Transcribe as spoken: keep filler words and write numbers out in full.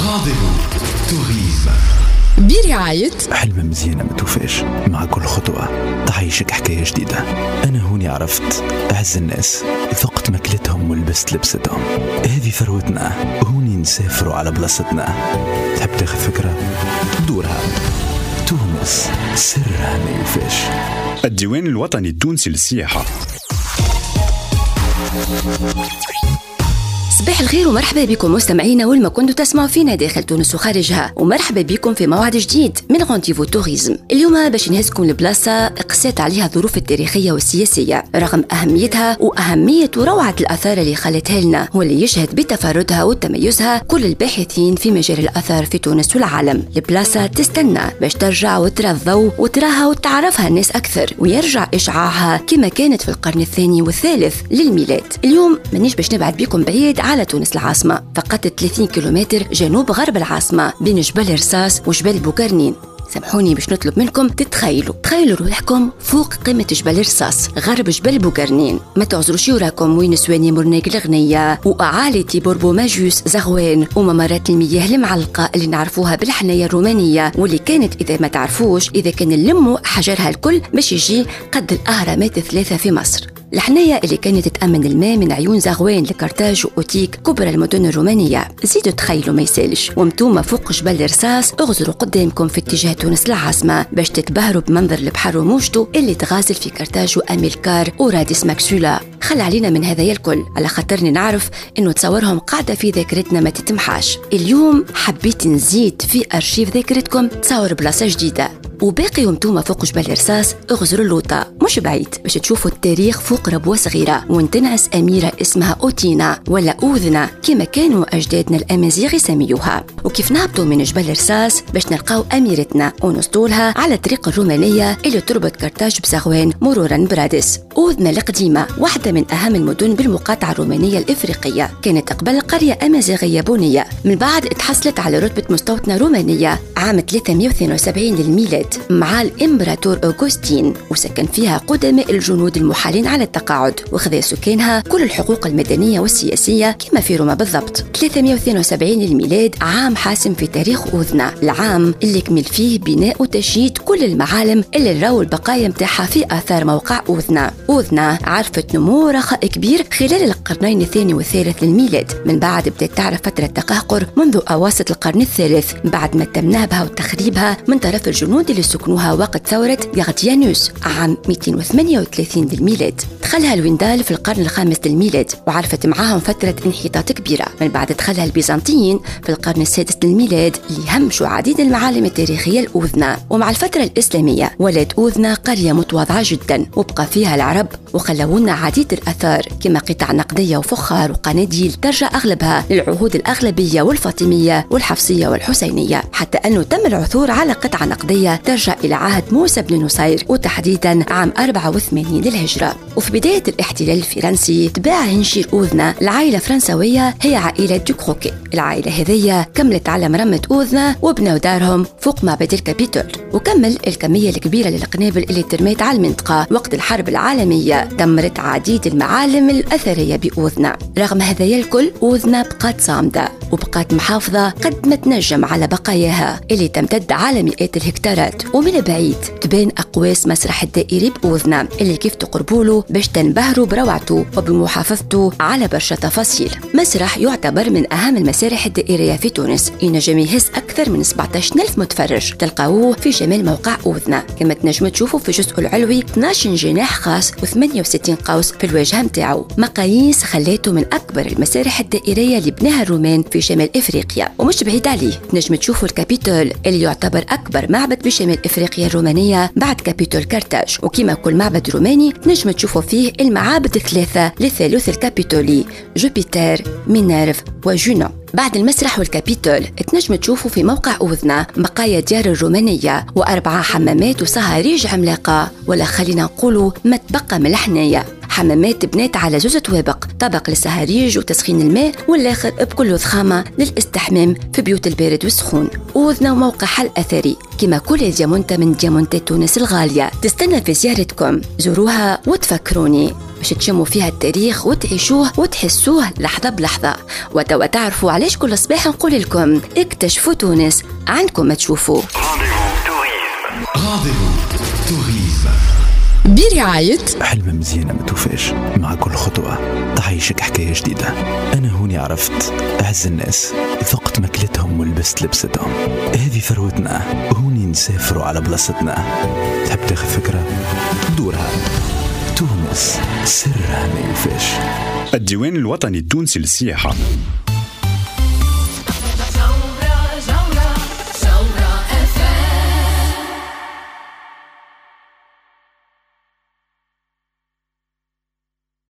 رانديفو توريزم برعاية حلم مزيانة ما توفاش، مع كل خطوة تعيشك حكاية جديدة. أنا هوني عرفت أعز الناس، ذقت ماكلتهم ولبست لبستهم. هذه ثروتنا، هوني نسافروا على بلاصتنا. تحب تاخذ فكرة؟ دورها. تونس سرها ما يوفاش. الديوان الوطني التونسي للسياحة. صباح الخير ومرحبا بكم مستمعينا والما كنتوا تسمعوا فينا داخل تونس وخارجها، ومرحبا بكم في موعد جديد من رانديفو توريزم. اليوم باش نهزكم لبلاصة قسات عليها الظروف التاريخية والسياسية رغم أهميتها وأهمية وروعة الآثار اللي خلتها لنا، واللي يشهد بتفردها وتميزها كل الباحثين في مجال الآثار في تونس والعالم. البلاصة تستنى باش ترجع وترى الضوء وتراها وتعرفها الناس أكثر، ويرجع إشعاعها كما كانت في القرن الثاني والثالث للميلاد. اليوم مانيش باش نبعد بكم بعيد على تونس العاصمة، فقط ثلاثين كيلومتر جنوب غرب العاصمة بين جبل رصاص وجبل بوكرنين. سامحوني باش نطلب منكم تتخيلوا تخيلوا روحكم فوق قمة جبل رصاص غرب جبل بوكرنين، ما تعذروش وراكم وين سواني مرناق الغنية وأعالي تيبوربو ماجوس زغوان وممرات المياه المعلقة اللي نعرفوها بالحناية الرومانية، واللي كانت إذا ما تعرفوش إذا كان نلموا حجرها الكل باش يجي قد الأهرامات الثلاثة في مصر. الحناية اللي كانت تأمن الماء من عيون زغوان لكرتاج وأوتيك كبرى المدن الرومانية. زيدوا تخيلوا ما يسالش ومتوما فوق جبل رصاص، اغزروا قدامكم في اتجاه تونس العاصمة باش تتبهروا بمنظر البحر وموجته اللي تغازل في كرتاج وأميلكار وراديس ماكسولا. خل علينا من هذا الكل على خاطرني نعرف انه تصورهم قاعدة في ذاكرتنا ما تتمحاش. اليوم حبيت نزيد في أرشيف ذاكرتكم تصور بلاصة جديدة، وباقي ومتوما فوق جبل رصاص اغزروا اللوطة مش بعيد باش تشوفوا التاريخ فوق ربوة صغيرة وانتنعس أميرة اسمها أوتينا ولا أوذنا كما كانوا أجدادنا الأمازيغ يسميوها. وكيف نهبطوا من جبل رصاص باش نلقاو أميرتنا ونسطولها على الطريق الرومانية اللي تربط كرتاج بزغوان مرورا برادس. أوذنا القديمة واحدة من أهم المدن بالمقاطعة الرومانية الإفريقية، كانت قبل قرية أمازيغية بنية، من بعد اتحصلت على رتبة مستوطنة رومانية عام ثلاثمائة واثنين وسبعين للميلاد مع الإمبراطور أوغسطين، وسكن فيها قدماء الجنود المحالين على التقاعد، وخذ سكانها كل الحقوق المدنية والسياسية كما في روما بالضبط. ثلاثمائة واثنين وسبعين للميلاد عام حاسم في تاريخ أوذنا، العام اللي كمل فيه بناء وتشييد كل المعالم اللي نراو البقايا متاعها في آثار موقع أوذنا. أوذنا عرفت نمو رخاء كبير خلال القرنين الثاني والثالث للميلاد، من بعد بدأت تعرف فترة تقهقر منذ أواسط القرن الثالث بعد ما تم نهبها وتخريبها من طرف الجنود اللي سكنوها وقت ثورة ديغتيانوس عام مئتين وثمانية وثلاثين للميلاد. دخلها الويندال في القرن الخامس للميلاد وعرفت معاهم فترة انحطاط كبيرة، من بعد دخلها البيزنطيين في القرن السادس للميلاد اللي همشوا عديد المعالم التاريخية لأوذنا. ومع الفترة الإسلامية ولات أوذنا قرية متواضعة جدا وبقى فيها العرب وخلونا عديد الأثار كما قطع نقدية وفخار وقناديل ترجع أغلبها للعهود الأغلبية والفاطمية والحفصية والحسينية، حتى أنه تم العثور على قطعة نقدية ترجع إلى عهد موسى بن نصير وتحديدا عام أربعة وثمانين للهجرة. وفي بداية الاحتلال الفرنسي تباع هنشير أوذنا لعائلة فرنسوية هي عائلة دوكروكي. العائلة هذية كملت على مرمة أوذنا وبنوا دارهم فوق معبد الكابيتول، وكمل الكمية الكبيرة للقنابل اللي ترميت على المنطقة وقت الحرب العالمية دمرت عديد المعالم الأثرية بأوذنا. رغم هذا الكل أوذنا بقات صامدة وبقات محافظة قد ما تنجم على بقاياها اللي تمتد على مئات الهكتارات. ومن بعيد تبان أقواس مسرح الدائري بأوذنا اللي كيف تقربوله باش تنبهروا بروعته وبمحافظته على برشا تفاصيل. مسرح يعتبر من أهم المسارح الدائرية في تونس، ينجم يهز أكثر من سبعة عشر ألف متفرج، تلقاوه في شمال موقع أوذنا. كما تنجموا تشوفوا في الجزء العلوي اثني عشر جناح خاص وثمانية وستين قوس في الواجهة متاعو، مقاييس خلاته من أكبر المسارح الدائرية اللي بناها الرومان في شمال إفريقيا. ومش بعيد عليه تنجم تشوفوا الكابيتول اللي يعتبر أكبر معبد بشمال إفريقيا الرومانية بعد كابيتول كرتاج، وكما كل معبد روماني تنجم تشوفوا فيه المعابد الثلاثة للثالوث الكابيتولي جوبيتر مينيرف وجونو. بعد المسرح والكابيتول تنجم تشوفوا في موقع أوذنا بقايا ديار الرومانية وأربعة حمامات وصهاريج عملاقة، ولا خلينا نقولوا ما تبقى من الحناية. حمامات بنات على زوز طوابق، طبق للسهاريج وتسخين الماء والآخر بكل ضخامة للاستحمام في بيوت البارد والسخون. أوذنا موقع حل أثري كما كل ديامونتا من ديامونتات تونس الغالية، تستنى في زيارتكم. زوروها وتفكروني باش تشموا فيها التاريخ وتعيشوه وتحسوه لحظة بلحظة. وتوا تعرفوا علاش كل صباح نقول لكم اكتشفوا تونس، عندكم ما تشوفوا. برعاية حلم مزيانة ما توفاش، مع كل خطوة تعيشك حكاية جديدة. أنا هوني عرفت أعز الناس، ذقت ماكلتهم ولبست لبستهم. هذه ثروتنا، هوني نسافروا على بلاصتنا. تحب تاخذ فكرة؟ دورها. تونس سرها ما يوفاش. الديوان الوطني التونسي للسياحة.